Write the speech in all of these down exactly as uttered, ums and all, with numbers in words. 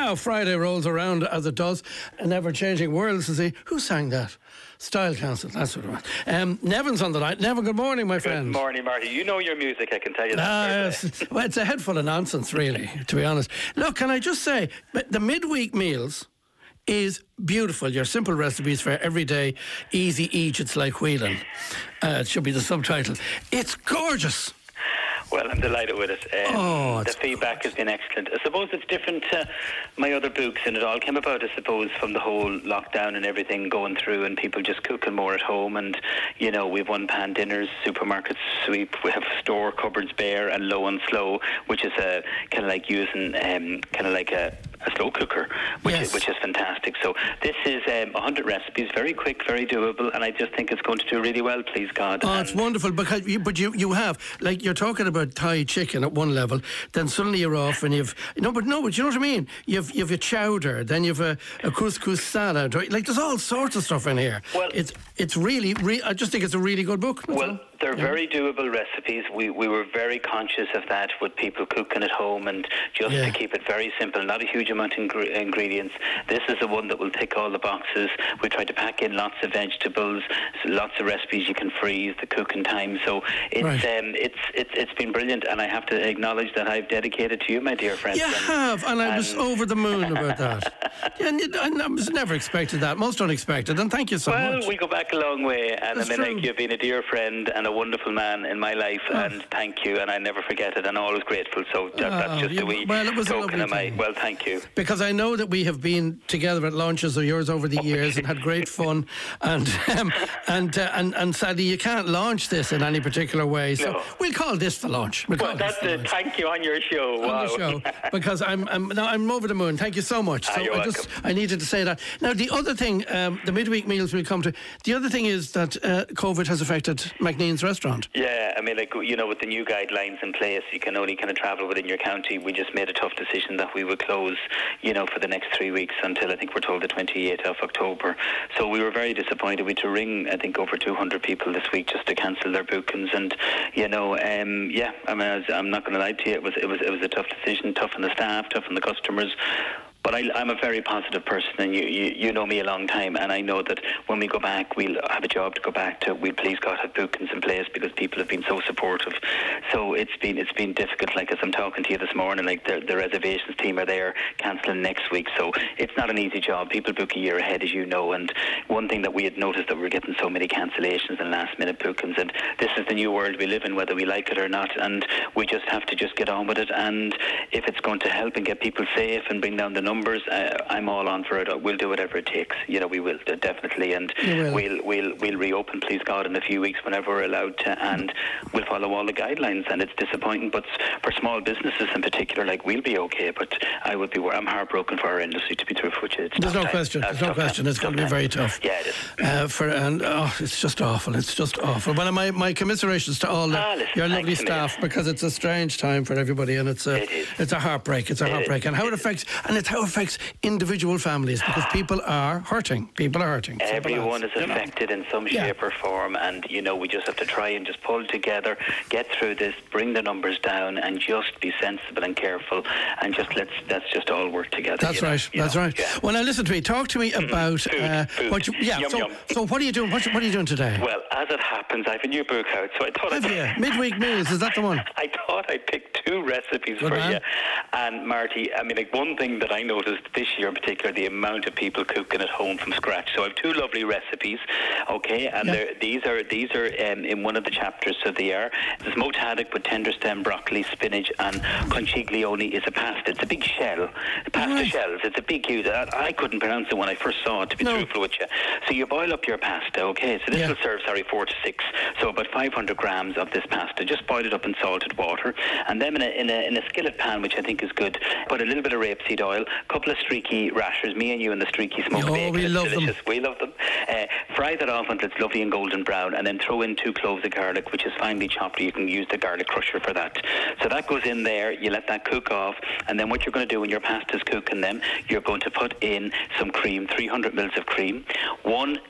now Friday rolls around as it does, an ever-changing world, to see who sang that. Style Council, that's what it was. Um, Nevin's on the line. Nevin, good morning, my friend. Good morning, Marty. You know your music, I can tell you that. Uh, it's, well, it's a head full of nonsense, really, to be honest. Look, can I just say, the midweek meals is beautiful. Your simple recipes for everyday easy eat. It's like wheeling. Uh, it should be the subtitle. It's gorgeous. Well, I'm delighted with it. Um, oh, the feedback has been excellent. I suppose it's different to my other books, and it all came about, I suppose, from the whole lockdown and everything going through, and people just cooking more at home. And, you know, we've one-pan dinners, supermarkets sweep, we have store cupboards bare and low and slow, which is a kind of like using um, kind of like a, a slow cooker, which, yes. is, which is fantastic. So this is um, one hundred recipes, very quick, very doable, and I just think it's going to do really well, please God. Oh, and it's wonderful, because you, but you, you have, like, you're talking about Thai chicken at one level, then suddenly you're off and you've no but no but you know what I mean, you've you've a chowder, then you've a, a couscous salad, right? Like, there's all sorts of stuff in here. Well, it's it's really re- I just think it's a really good book. Well, all. they're yeah. very doable recipes. We we were very conscious of that with people cooking at home, and just yeah. to keep it very simple, not a huge amount of ingre- ingredients. This is the one that will tick all the boxes. We tried to pack in lots of vegetables, lots of recipes you can freeze, the cooking time. So it's right. um, it's it's it's been brilliant, and I have to acknowledge that I've dedicated to you, my dear friend. You and, have, and I was and over the moon about that. Yeah, and I was never expected that, most unexpected, and thank you so well, much. Well, we go back a long way, and That's I mean, true. like, you've been a dear friend and a wonderful man in my life, oh. and thank you, and I never forget it, and I'm always grateful. So that, oh, that's just you, a wee well, it was token a of my. thing. Well, thank you. Because I know that we have been together at launches of yours over the years and had great fun, and um, and uh, and and sadly you can't launch this in any particular way. So no. we'll call this the launch. We'll well, that's it. Launch. Thank you on your show. On wow. the show, because I'm I'm no, I'm over the moon. Thank you so much. Ah, so you're I welcome. just I needed to say that. Now the other thing, um, the midweek meals we'll come to. The other thing is that uh, COVID has affected McNean's restaurant. Yeah, I mean, like, you know, with the new guidelines in place, you can only kind of travel within your county. We just made a tough decision that we would close, you know, for the next three weeks until I think we're told the twenty-eighth of October. So we were very disappointed. We had to ring, I think, over two hundred people this week just to cancel their bookings. And, you know, um, yeah, I mean, I was, I'm not going to lie to you. It was, it was, it was a tough decision, tough on the staff, tough on the customers. But I, I'm a very positive person, and you, you, you know me a long time, and I know that when we go back, we'll have a job to go back to. We'll please God have bookings in place, because people have been so supportive. So it's been it's been difficult. Like, as I'm talking to you this morning, like the, the reservations team are there cancelling next week. So it's not an easy job. People book a year ahead, as you know. And one thing that we had noticed, that we we're getting so many cancellations and last minute bookings. And this is the new world we live in, whether we like it or not. And we just have to just get on with it. And if it's going to help and get people safe and bring down the numbers, Numbers, uh, I'm all on for it. We'll do whatever it takes. You know, we will uh, definitely, and will. we'll we'll we'll reopen, please God, in a few weeks whenever we're allowed to, and we'll follow all the guidelines. And it's disappointing, but for small businesses in particular, like, we'll be okay. But I would be. I'm heartbroken for our industry, to be truthful with you. It's There's no time. question. Uh, There's no question. Time. It's going to be very tough. Yeah, it is. Uh, for and oh, it's just awful. It's just awful. Well, my my commiserations to all the, ah, listen, your lovely thanks, staff, because it's a strange time for everybody, and it's a it is. it's a heartbreak. It's a it heartbreak, is. and how it it affects and it's how it affects individual families, because people are hurting. People are hurting. Everyone is affected in some yeah. shape or form, and, you know, we just have to try and just pull together, get through this, bring the numbers down, and just be sensible and careful, and just let's let's just all work together. That's you know, right. you That's know, right. yeah. Well, now listen to me. Talk to me about Food, uh, food. what you. Yeah. Yum, so, yum. so what are you doing? What, what are you doing today? Well, as it happens, I have a new book out, so I thought Have I'd you? Midweek meals, is that the one? I thought I'd pick two recipes Good for man. you. And Marty, I mean, like, one thing that I noticed this year in particular, the amount of people cooking at home from scratch. So I have two lovely recipes, okay, and Yeah. they're these are these are um, in one of the chapters. So they are the smoked haddock with tender stem broccoli, spinach, and conchiglione is a pasta. It's a big shell, pasta Right. shells. It's a big huge. I, I couldn't pronounce it when I first saw it, to be No. truthful with you. So you boil up your pasta, okay. So this Yeah. will serve, sorry, four to six. So about five hundred grams of this pasta. Just boil it up in salted water, and then in a in a, in a skillet pan, which I think is good, put a little bit of rapeseed oil, a couple of streaky rashers. Me and you and the streaky smoked Oh, bacon. we It's love them. delicious. We love them. Uh, fry that off until it's lovely and golden brown, and then throw in two cloves of garlic, which is finely chopped. You can use the garlic crusher for that. So that goes in there. You let that cook off, and then what you're going to do when your pasta's cooking, them, you're going to put in some cream, three hundred mils of cream, one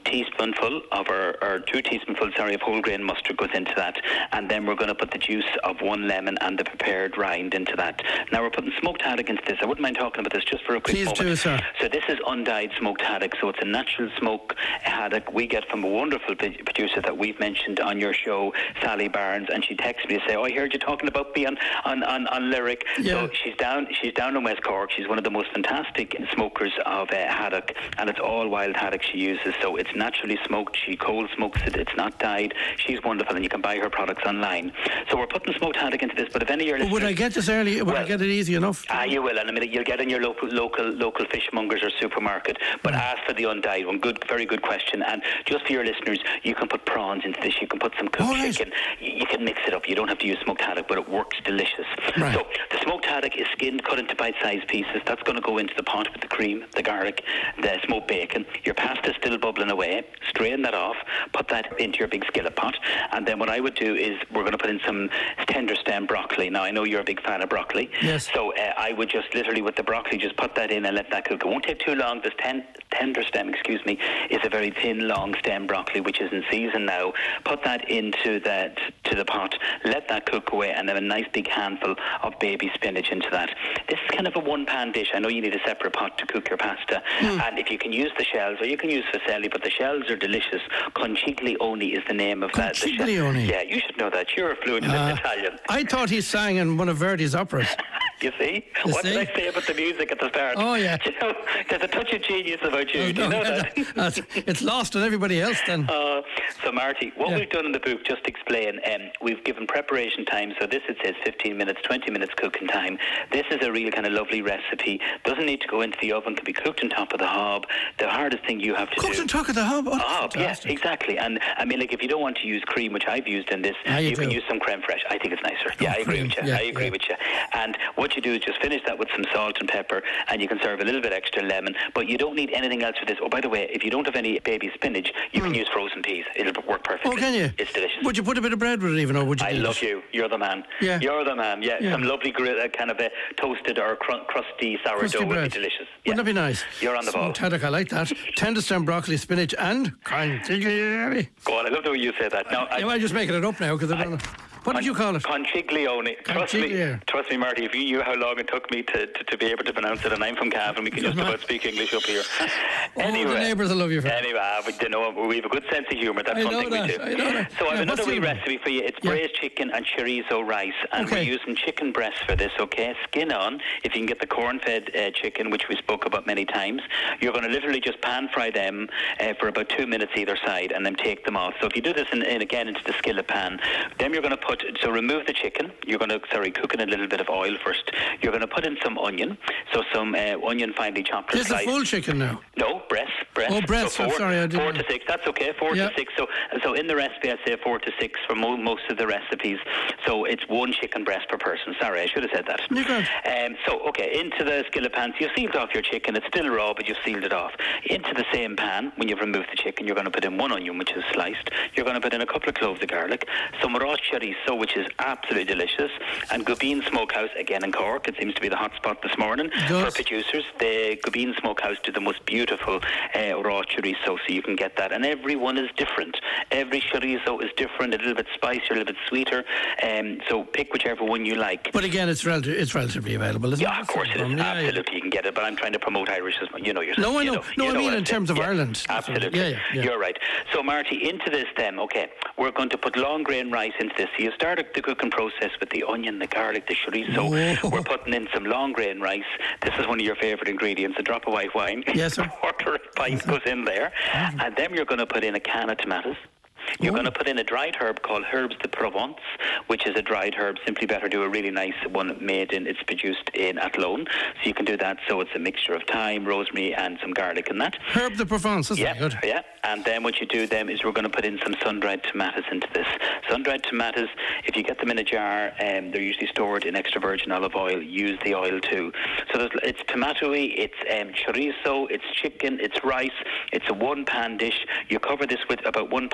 teaspoonful of our, or two teaspoonfuls, sorry, of whole grain mustard goes into that, and then we're going to put the juice of one lemon and the prepared rind into that. Now we're putting smoked haddock into this. I wouldn't mind talking about this just for a quick Please moment. do, sir. So this is undyed smoked haddock, so it's a natural smoke haddock we get from a wonderful producer that we've mentioned on your show, Sally Barnes, and she texted me to say, oh, I heard you talking about me on, on, on, on Lyric. Yeah. So she's down she's down in West Cork. She's one of the most fantastic smokers of uh, haddock, and it's all wild haddock she uses, so it's naturally smoked. She cold smokes it. It's not dyed. She's wonderful, and you can buy her products online. So we're putting smoked haddock into this, but if any of your listeners... Would I get this early? Would well, I get it easy enough? Ah, you will, and I mean, you'll get in your local local local fishmongers or supermarket, but right. ask for the undyed one. Good, very good question. And just for your listeners, you can put prawns into this. You can put some cooked right. chicken. You, you can mix it up. You don't have to use smoked haddock, but it works delicious. Right. So the smoked haddock is skinned, cut into bite-sized pieces. That's going to go into the pot with the cream, the garlic, the smoked bacon. Your pasta's still bubbling away. Strain that off. Put that into your big skillet pot. And then what I would do is we're going to put in some tender stem broccoli. Now, I know you're a big fan of broccoli. Yes. So uh, I would just literally, with the broccoli, just put that in and let that cook. It won't take too long. This ten, tender stem, excuse me, is a very thin, long stem broccoli, which is in season now. Put that into the, to the pot. Let that cook away, and then a nice big handful of baby spinach into that. This is kind of a one-pan dish. I know you need a separate pot to cook your pasta. Mm. And if you can use the shells, or you can use facelli, but the shells are delicious. Conchiglione is the name of that. Conchiglione? Yeah, you should know that. You're fluent in uh, Italian. I thought he sang in one of Verdi's operas. You see? You what see? did I say about the music at the start? Oh, yeah. You know, there's a touch of genius about you. Oh, Do you no, know that? That's, it's lost on everybody else then. Uh, so, Marty, what yeah. we've done in the book, just to explain, um, we've given preparation time. So this, it says fifteen minutes, twenty minutes cooking time. This is a real kind of lovely recipe. Doesn't need to go into the oven. Can be cooked on top of the hob. The hardest thing you have to cooked do... Cooked on top of the hob? Oh, hob, yeah, exactly. And, I mean, like, if you don't want to use cream, which I've used in this, ah, you, you can use some creme fraiche. I think it's nicer. Oh, yeah, I agree cream. with you. Yeah, I agree yeah. with you. And what you do is just finish that with some salt and pepper, and you can serve a little bit extra lemon, but you don't need anything else for this. Oh, by the way, if you don't have any baby spinach, you mm. can use frozen peas. It'll work perfectly. Oh, can you? It's delicious. Would you put a bit of bread with it even, or would you? I love you. You're the man. Yeah. You're the man. Yeah. yeah. Some lovely grill, uh, kind of a toasted or cr- crusty sourdough crusty would be delicious. Wouldn't yeah. that be nice? You're on the ball. Haddock, I like that. Tender stem broccoli, spinach, and conchiglione. Go on. I love the way you say that. Now, I, yeah, well, I'm just making it up now because I don't know. What Con- did you call it? Conchiglione. Trust me, trust me, Marty. If you knew how long it took me to, to, to be able to pronounce it, and I'm from Cavan, we can just about speak English up here. Anyway, oh, the neighbours will love you for it. Anyway, we, you know, we have a good sense of humour. That's I one know thing that, we do. I know that. So I yeah, have another wee the recipe for you. It's yeah. braised chicken and chorizo rice, and okay. we're using chicken breast for this. Okay, skin on. If you can get the corn-fed uh, chicken, which we spoke about many times, you're going to literally just pan fry them uh, for about two minutes either side, and then take them off. So if you do this in, in again into the skillet pan, then you're going to put. So remove the chicken. You're going to, sorry, cook in a little bit of oil first. You're going to put in some onion. So some uh, onion finely chopped. This is a full chicken now? No, breast. breast. Oh, breast. So four, I'm sorry, I didn't. Four to six. That's okay. Four yep. to six. So, so in the recipe, I say four to six for mo- most of the recipes. So it's one chicken breast per person. Sorry, I should have said that. You can. Um, so, okay, into the skillet pan. So you've sealed off your chicken. It's still raw, but you've sealed it off. Into the same pan, when you've removed the chicken, you're going to put in one onion, which is sliced. You're going to put in a couple of cloves of garlic, some raw chorizo, which is absolutely delicious, and Gubin Smokehouse, again in Cork. It seems to be the hot spot this morning for producers. The Gubin Smokehouse do the most beautiful uh, raw chorizo, so you can get that. And every one is different. Every chorizo is different, a little bit spicier, a little bit sweeter. Um, so pick whichever one you like. But again, it's, rel- it's relatively available, isn't yeah, it? Of course it is. Yeah, absolutely, yeah. you can get it. But I'm trying to promote Irish as well. You know yourself. No, I know. You know, no, you I know mean in terms of yeah, Ireland. Absolutely. Yeah, yeah, yeah. You're right. So, Marty, into this then, okay, we're going to put long grain rice into this. So you start the cooking process with the onion, the garlic, the chorizo. Oh. We're putting in some long grain rice. This is one of your favourite ingredients, a drop of white wine. Yes, sir. A quarter of a pint goes in there. And then you're going to put in a can of tomatoes. You're Ooh. going to put in a dried herb called Herbes de Provence, which is a dried herb. Simply better do a really nice one made in, it's produced in Athlone. So you can do that. So it's a mixture of thyme, rosemary, and some garlic in that. Herb de Provence, isn't yeah, it? Good. Yeah. And then what you do then is we're going to put in some sun-dried tomatoes into this. Sun-dried tomatoes, if you get them in a jar, um, they're usually stored in extra virgin olive oil. Use the oil too. So there's, it's tomatoey, it's um, chorizo, it's chicken, it's rice. It's a one-pan dish. You cover this with about one pint of chicken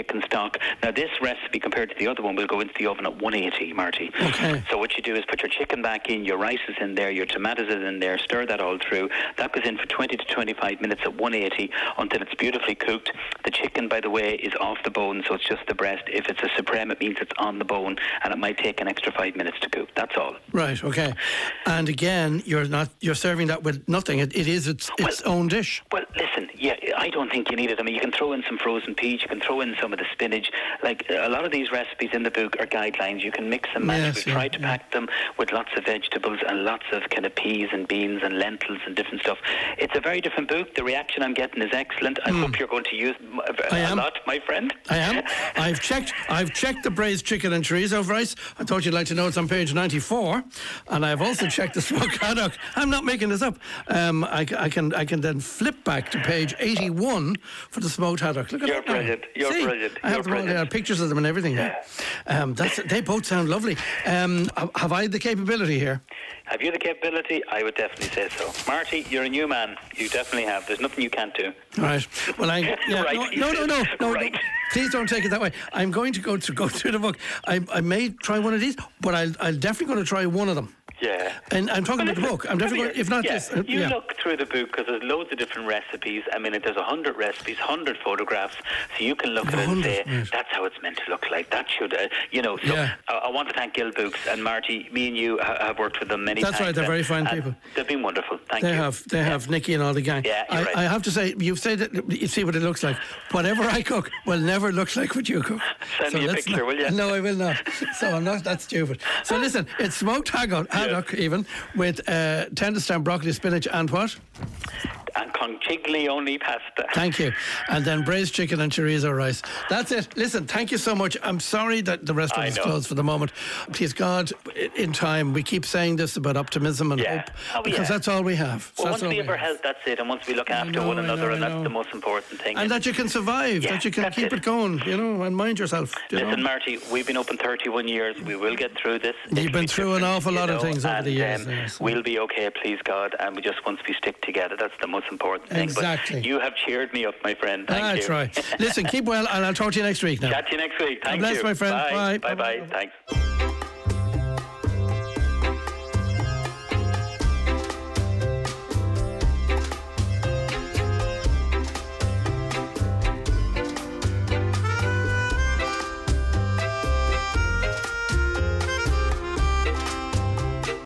chicken stock. Now, this recipe, compared to the other one, will go into the oven at one eighty, Marty. Okay. So what you do is put your chicken back in, your rice is in there, your tomatoes is in there, stir that all through. That goes in for twenty to twenty-five minutes at one eighty until it's beautifully cooked. The chicken, by the way, is off the bone, so it's just the breast. If it's a supreme, it means it's on the bone, and it might take an extra five minutes to cook. That's all. Right, okay. And again, you're not you're serving that with nothing. It, it is its, its well, own dish. Well, listen, yeah, I don't think you need it. I mean, you can throw in some frozen peas, you can throw in some of the spinach. Like, a lot of these recipes in the book are guidelines. You can mix and match. Yes, We've yeah, tried to yeah. pack them with lots of vegetables and lots of kind of peas and beans and lentils and different stuff. It's a very different book. The reaction I'm getting is excellent. I mm. hope you're going to use a, a lot, my friend. I am. I've checked I've checked the braised chicken and chorizo rice. I thought you'd like to know it's on page ninety-four. And I've also checked the smoked haddock. I'm not making this up. Um, I, I can I can then flip back to page eighty-one for the smoked haddock. Look at You're that. brilliant. You're See, brilliant. I have You're them all brilliant. there, pictures of them and everything. Yeah. Um, that's they both sound lovely. Um, have I the capability here? Have you the capability? I would definitely say so. Marty, you're a new man. You definitely have. There's nothing you can't do. Right. Well, I yeah, right, no, no, no, no, no, right. no. Please don't take it that way. I'm going to go to go through the book. I, I may try one of these, but I'll, I'll definitely going to try one of them. Yeah. And I'm talking well, about the book. I'm definitely going, if not yeah, this. Uh, you yeah. look through the book because there's loads of different recipes. I mean, there's a hundred recipes, hundred photographs, so you can look at it and say, right. that's how it's meant to look like. That should, uh, you know. So yeah. I, I want to thank Gill Books and Marty. Me and you ha- have worked with them many That's times. That's right. They're and, very fine people. They've been wonderful. Thank they you. They have. They yeah. have Nicky and all the gang. Yeah, you're I, right. I have to say, you've said that you see what it looks like. Whatever I cook will never look like what you cook. Send so me a picture, not, will you? No, I will not. So I'm not that stupid. So listen, it's smoked haddock, haddock yes. even with uh, tender stem broccoli, spinach, and what? And conchiglione pasta. Thank you. And then braised chicken and chorizo rice. That's it. Listen, thank you so much. I'm sorry that the restaurant I is know. closed for the moment. Please God, in time, we keep saying this about optimism and yeah. hope oh, because yeah. that's all we have. Well, that's once all we we have our have. health, that's it. And once we look after know, one I another, know, and I that's know. the most important thing. And that you can survive, Yeah, that you can that's keep it. it going, you know, and mind yourself. You Listen, know? Marty, we've been open thirty-one years. We will get through this. You've It'll been be through an different, awful you lot know, of things over and, the years. Um, yes. We'll be okay, please God, and we just once we stick together, that's the most important thing. Exactly. But you have cheered me up, my friend. Thank That's you. right. Listen, keep well, and I'll talk to you next week now. Chat to you next week. Thank God bless, you. my friend. Bye. Bye. Bye. Bye. Bye. Thanks.